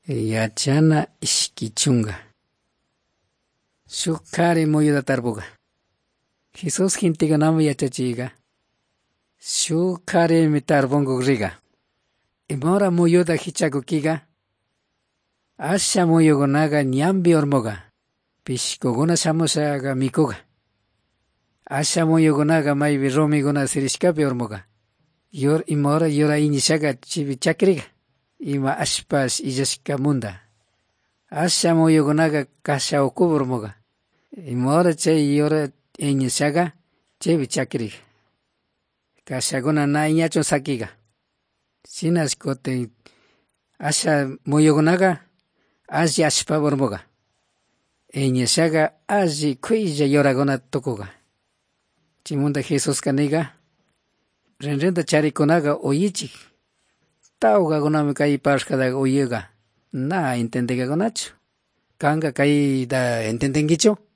Yachana ishkichunga. Shukari muyuda tarbuga. Jesús jintiga nama yachachiga. Shukari mi tarbungu riga. Imora muyuda hichakukiga. Asha muyugunaga nyambi ormoga. Pishkuguna shamushaga mikuga. Asha muyugunaga maybi romiguna sirishkapi ormoga. Imora yura inishaga chibi chakriga. Ima ashpash illashka munda. Asha muyugunaga kasha ukuburmoga. Imora chay yura inishaga chibi chakriga. Kashaguna na iñachun sakiga. Sinas kote asha muyugunaga alli ashpa burmoga. Inishaga alli kuilla yuraguna tukuga. Chimunda Jesús kaniga. Renrenta charikunaga uyichik. Tauga gunami kay parskadaga uyuga. Na entendiga gunachu. Kanga kay da entendengichu.